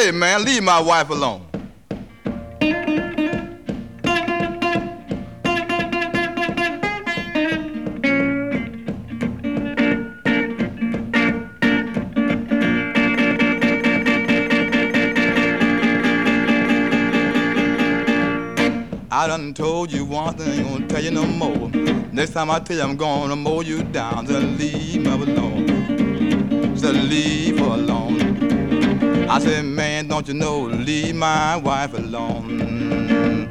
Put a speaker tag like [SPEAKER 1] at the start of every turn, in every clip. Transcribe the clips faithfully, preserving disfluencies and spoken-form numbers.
[SPEAKER 1] Hey, man, leave my wife alone. I done told you once, I ain't gonna tell you no more. Next time I tell you I'm gonna mow you down, so leave me alone. So leave her alone. I said, man, don't you know, leave my wife alone.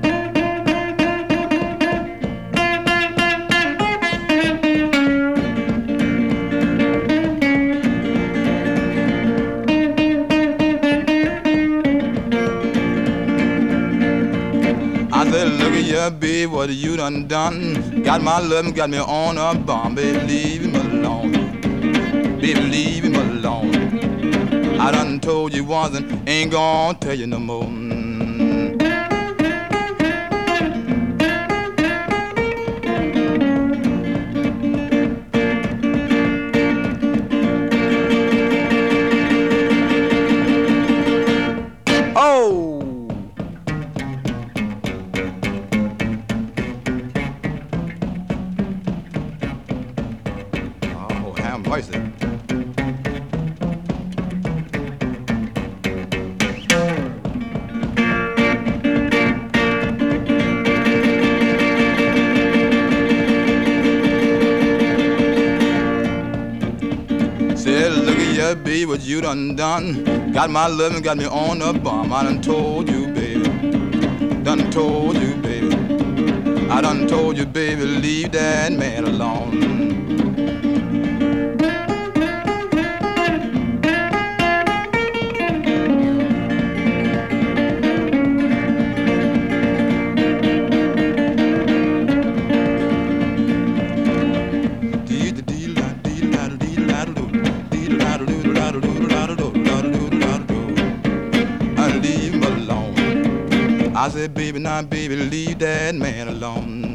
[SPEAKER 1] I said, look at you, babe, what you done done? Got my love, got me on a bomb, baby, leave him alone. Baby, leave him alone. I done told you once and ain't gonna tell you no more. Oh! Oh, have mercy. Said, look at you, baby, what you done done. Got my love and got me on the bomb. I done told you, baby. Done told you, baby. I done told you, baby, leave that man alone. I said, baby, now, baby, leave that man alone.